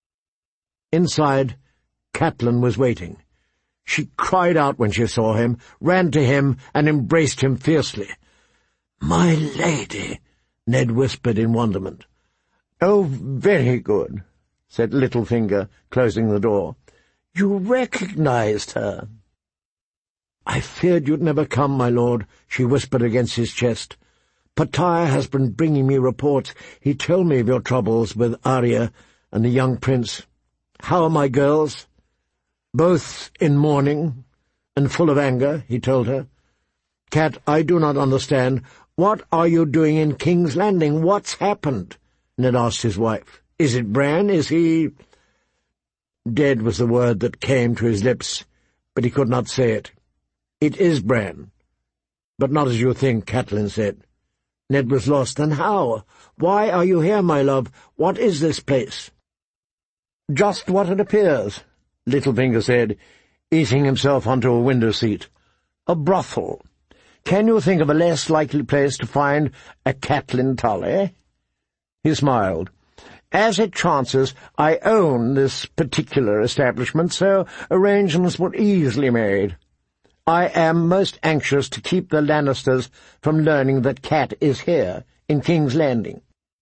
Inside, Catelyn was waiting. She cried out when she saw him, ran to him, and embraced him fiercely. "My lady," Ned whispered in wonderment. "Oh, very good," said Littlefinger, closing the door. "You recognized her." "I feared you'd never come, my lord," she whispered against his chest. "Pattaya has been bringing me reports. He told me of your troubles with Arya and the young prince. How are my girls?" "Both in mourning and full of anger," he told her. "Cat, I do not understand. What are you doing in King's Landing? What's happened?" Ned asked his wife. "Is it Bran? Is he—" Dead was the word that came to his lips, but he could not say it. "It is Bran, but not as you think," Catelyn said. Ned was lost. "Then how? Why are you here, my love? What is this place?" "Just what it appears," Littlefinger said, easing himself onto a window-seat. "A brothel. Can you think of a less likely place to find a Catelyn Tully?" He smiled. "As it chances, I own this particular establishment, so arrangements were easily made. I am most anxious to keep the Lannisters from learning that Cat is here, in King's Landing."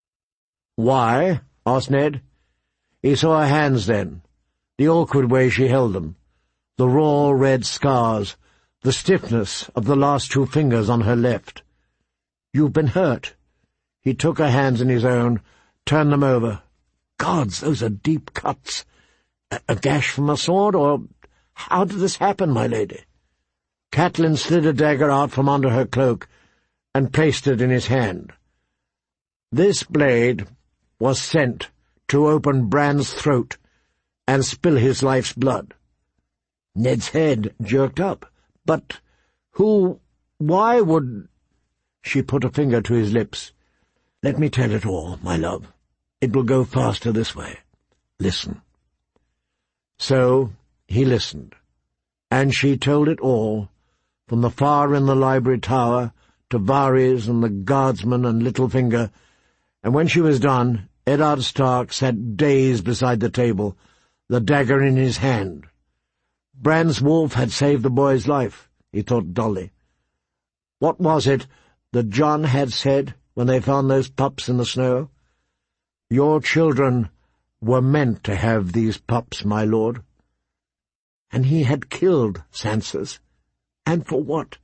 "Why?" asked Ned. He saw her hands then, the awkward way she held them, the raw red scars, the stiffness of the last two fingers on her left. "You've been hurt." He took her hands in his own, turned them over. "Gods, those are deep cuts. A gash from a sword, or how did this happen, my lady?" Catelyn slid a dagger out from under her cloak and placed it in his hand. This blade was sent to open Bran's throat and spill his life's blood. Ned's head jerked up. "But why would—" She put a finger to his lips. "Let me tell it all, my love. It will go faster this way. Listen." So he listened, and she told it all, from the fire in the library tower to Varys and the guardsman and Littlefinger, and when she was done, Eddard Stark sat dazed beside the table, the dagger in his hand. Bran's wolf had saved the boy's life, he thought dully. What was it that Jon had said when they found those pups in the snow? "Your children were meant to have these pups, my lord." And he had killed Sansa's. And for what?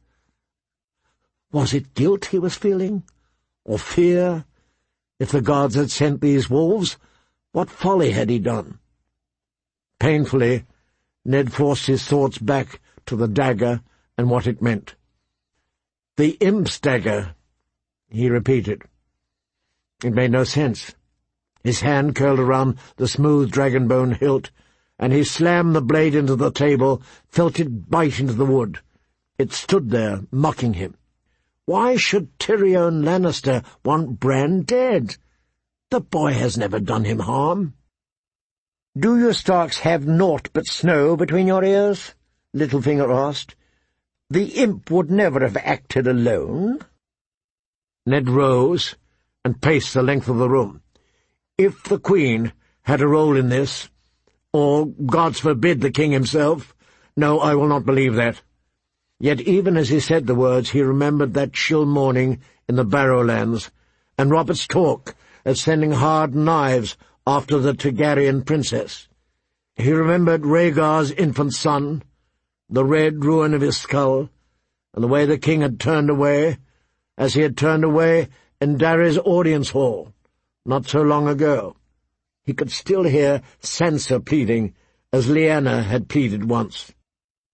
Was it guilt he was feeling? Or fear? If the gods had sent these wolves, what folly had he done? Painfully, Ned forced his thoughts back to the dagger and what it meant. "The imp's dagger," he repeated. It made no sense. His hand curled around the smooth dragon-bone hilt, and he slammed the blade into the table, felt it bite into the wood. It stood there, mocking him. Why should Tyrion Lannister want Bran dead? The boy has never done him harm. "Do you Starks have naught but snow between your ears?" Littlefinger asked. "The imp would never have acted alone." Ned rose and paced the length of the room. "If the Queen had a role in this, or, gods forbid, the King himself, no, I will not believe that." Yet even as he said the words, he remembered that chill morning in the Barrowlands, and Robert's talk of sending hard knives after the Targaryen princess. He remembered Rhaegar's infant son, the red ruin of his skull, and the way the king had turned away, as he had turned away in Darry's audience hall, not so long ago. He could still hear Sansa pleading, as Lyanna had pleaded once.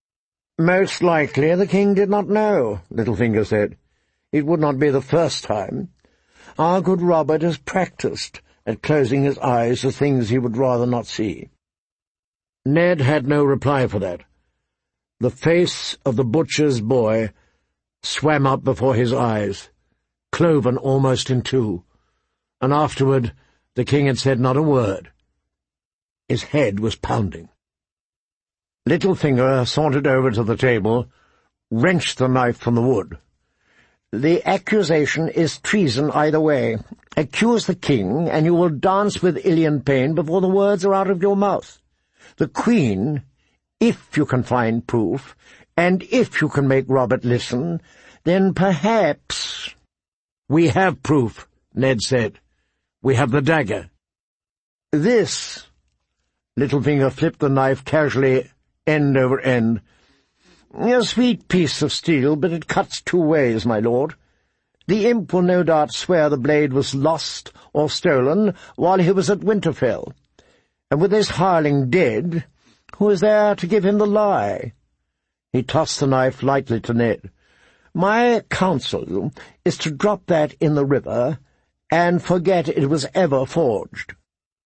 Most likely the king did not know, Littlefinger said. It would not be the first time. Our good Robert has practised at closing his eyes to things he would rather not see. Ned had no reply for that. The face of the butcher's boy swam up before his eyes, cloven almost in two, and afterward the king had said not a word. His head was pounding. Littlefinger sauntered over to the table, wrenched the knife from the wood. The accusation is treason either way. Accuse the king, and you will dance with Ilian pain before the words are out of your mouth. The Queen, if you can find proof, and if you can make Robert listen, then perhaps— "We have proof," Ned said. "We have the dagger." "This—" Littlefinger flipped the knife casually, end over end. "A sweet piece of steel, but it cuts two ways, my lord. The imp will no doubt swear the blade was lost or stolen while he was at Winterfell. And with this hireling dead, who is there to give him the lie?" He tossed the knife lightly to Ned. "My counsel is to drop that in the river and forget it was ever forged."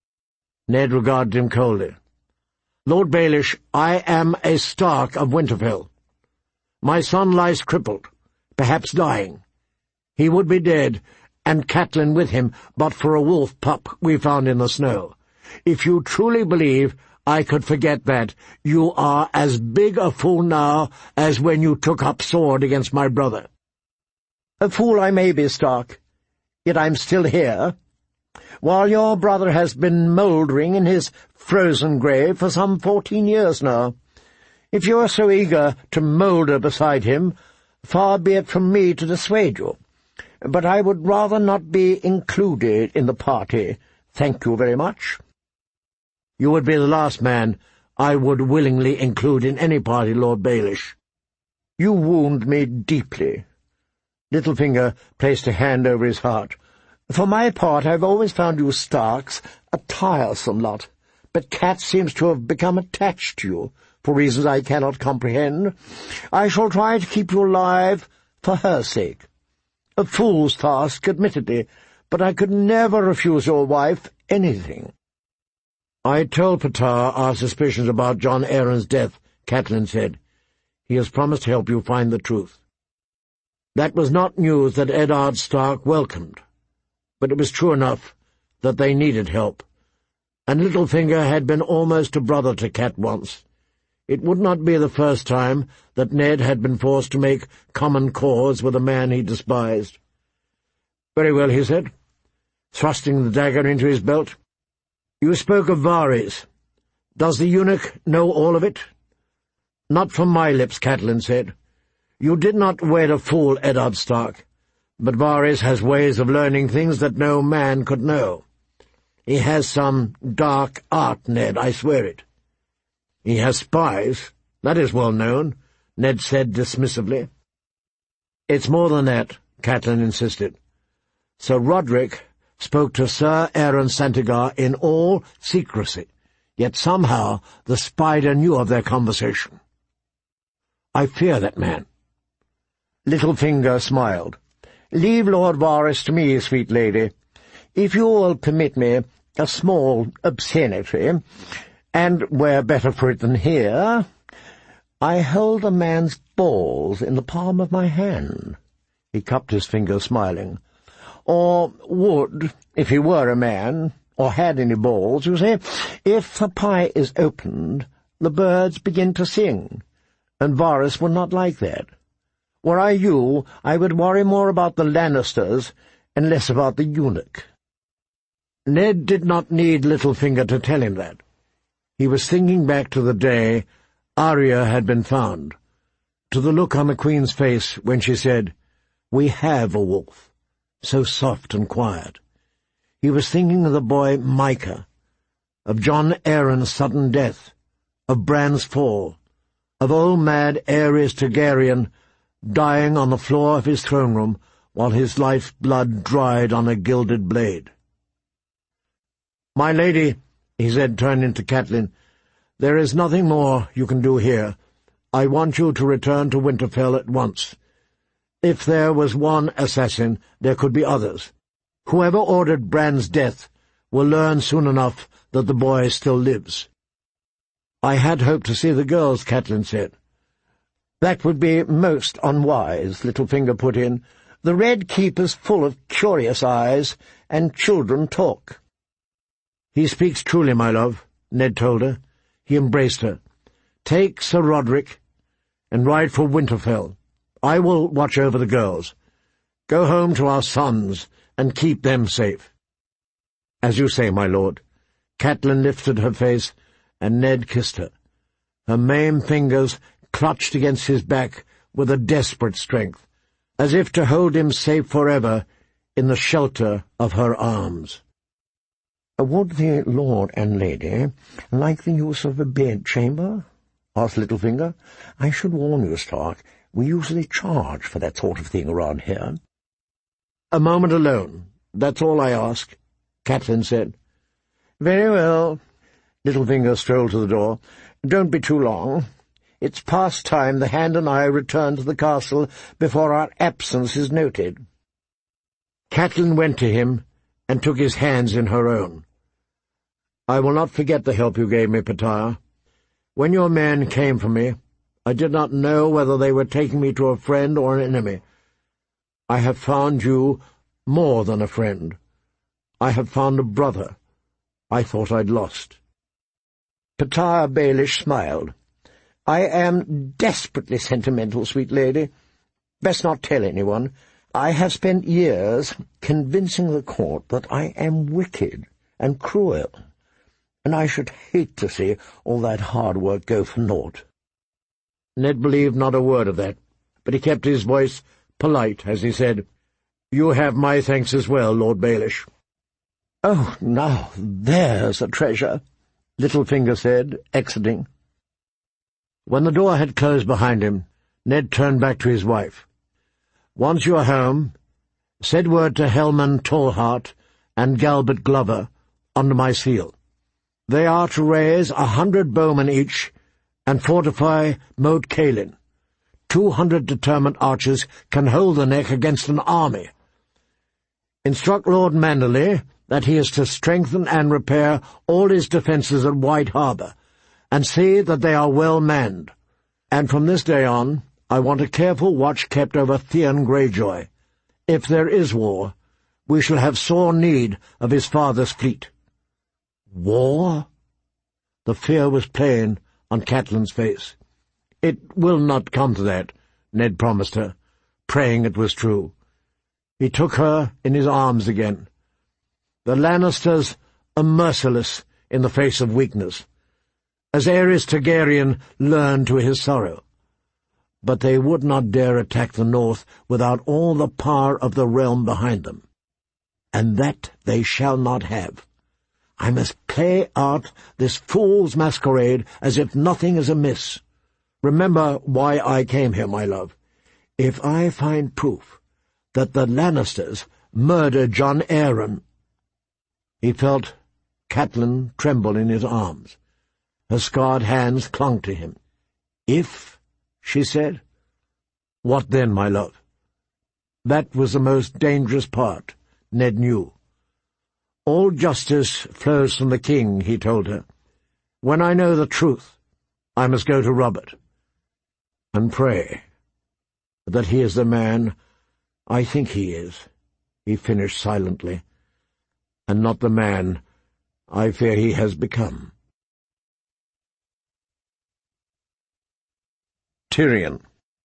Ned regarded him coldly. "Lord Baelish, I am a Stark of Winterfell. My son lies crippled, perhaps dying. He would be dead, and Catelyn with him, but for a wolf pup we found in the snow. If you truly believe I could forget that, you are as big a fool now as when you took up sword against my brother." "A fool I may be, Stark, yet I'm still here, while your brother has been mouldering in his frozen grave for some 14 years now. If you are so eager to moulder beside him, far be it from me to dissuade you. But I would rather not be included in the party. Thank you very much." "You would be the last man I would willingly include in any party, Lord Baelish." "You wound me deeply." Littlefinger placed a hand over his heart. "For my part, I've always found you Starks a tiresome lot, but Cat seems to have become attached to you, for reasons I cannot comprehend. I shall try to keep you alive for her sake. A fool's task, admittedly, but I could never refuse your wife anything." "I told Patar our suspicions about Jon Arryn's death," Catelyn said. "He has promised to help you find the truth." That was not news that Eddard Stark welcomed, but it was true enough that they needed help, and Littlefinger had been almost a brother to Cat once. It would not be the first time that Ned had been forced to make common cause with a man he despised. "Very well," he said, thrusting the dagger into his belt. "You spoke of Varys. Does the eunuch know all of it?" "Not from my lips," Catelyn said. "You did not wed a fool, Eddard Stark, but Varys has ways of learning things that no man could know. He has some dark art, Ned, I swear it." "He has spies. That is well known," Ned said dismissively. "It's more than that," Catelyn insisted. "Sir Roderick spoke to Sir Aron Santigar in all secrecy, yet somehow the spider knew of their conversation. I fear that man." Littlefinger smiled. "Leave Lord Varys to me, sweet lady. If you will permit me a small obscenity, and where better for it than here, I hold a man's balls in the palm of my hand." He cupped his finger, smiling. "Or would, if he were a man, or had any balls, you see. If the pie is opened, the birds begin to sing, and Varys would not like that. Were I you, I would worry more about the Lannisters and less about the eunuch." Ned did not need Littlefinger to tell him that. He was thinking back to the day Arya had been found, to the look on the Queen's face when she said, "We have a wolf, so soft and quiet." He was thinking of the boy Micah, of Jon Arryn's sudden death, of Bran's fall, of old mad Aerys Targaryen dying on the floor of his throne room while his life blood dried on a gilded blade. "My lady," he said, turning to Catelyn, "there is nothing more you can do here. I want you to return to Winterfell at once. If there was one assassin, there could be others. Whoever ordered Bran's death will learn soon enough that the boy still lives." "I had hoped to see the girls," Catelyn said. "That would be most unwise," Littlefinger put in. "The Red Keep is full of curious eyes, and children talk." "He speaks truly, my love," Ned told her. He embraced her. "Take Sir Roderick and ride for Winterfell. I will watch over the girls. Go home to our sons and keep them safe." "As you say, my lord." Catelyn lifted her face, and Ned kissed her. Her maimed fingers clutched against his back with a desperate strength, as if to hold him safe forever in the shelter of her arms. "Would the lord and lady like the use of a bedchamber?" asked Littlefinger. "I should warn you, Stark, we usually charge for that sort of thing around here." "A moment alone. That's all I ask," Catelyn said. "Very well." Littlefinger strolled to the door. "Don't be too long. It's past time the Hand and I return to the castle before our absence is noted." Catelyn went to him and took his hands in her own. "I will not forget the help you gave me, Pitaya. When your men came for me, I did not know whether they were taking me to a friend or an enemy. I have found you more than a friend. I have found a brother I thought I'd lost." Pitaya Baelish smiled. "I am desperately sentimental, sweet lady. Best not tell anyone. I have spent years convincing the court that I am wicked and cruel, and I should hate to see all that hard work go for naught." Ned believed not a word of that, but he kept his voice polite as he said, "You have my thanks as well, Lord Baelish." "Oh, now there's a treasure," Littlefinger said, exiting. When the door had closed behind him, Ned turned back to his wife. "Once you are home, send word to Helman Tallheart and Galbert Glover under my seal. They are to raise 100 bowmen each and fortify Moat Cailin. 200 determined archers can hold the neck against an army. Instruct Lord Manderley that he is to strengthen and repair all his defences at White Harbour, and see that they are well manned. And from this day on, I want a careful watch kept over Theon Greyjoy. If there is war, we shall have sore need of his father's fleet." "War?" The fear was plain on Catelyn's face. "It will not come to that," Ned promised her, praying it was true. He took her in his arms again. "The Lannisters are merciless in the face of weakness, as Aerys Targaryen learned to his sorrow. But they would not dare attack the north without all the power of the realm behind them. And that they shall not have. I must play out this fool's masquerade as if nothing is amiss. Remember why I came here, my love. If I find proof that the Lannisters murdered Jon Arryn—" He felt Catelyn tremble in his arms. Her scarred hands clung to him. "If," she said. "What then, my love?" That was the most dangerous part, Ned knew. "All justice flows from the king," he told her. "When I know the truth, I must go to Robert and pray that he is the man I think he is," he finished silently, "and not the man I fear he has become." Tyrion.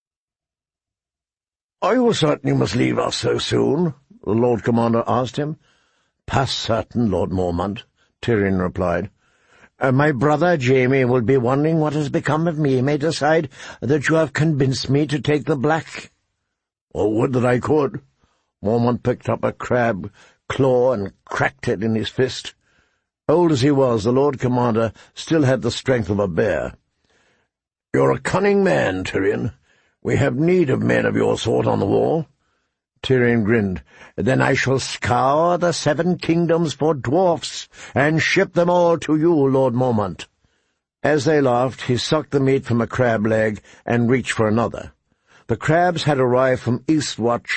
"Are you certain you must leave us so soon?" the Lord Commander asked him. "Past certain, Lord Mormont," Tyrion replied. "My brother Jaime will be wondering what has become of me, may decide that you have convinced me to take the Black." "Oh, would that I could!" Mormont picked up a crab claw and cracked it in his fist. Old as he was, the Lord Commander still had the strength of a bear. "You're a cunning man, Tyrion. We have need of men of your sort on the wall." Tyrion grinned. "Then I shall scour the 7 kingdoms for dwarfs, and ship them all to you, Lord Mormont." As they laughed, he sucked the meat from a crab leg and reached for another. The crabs had arrived from Eastwatch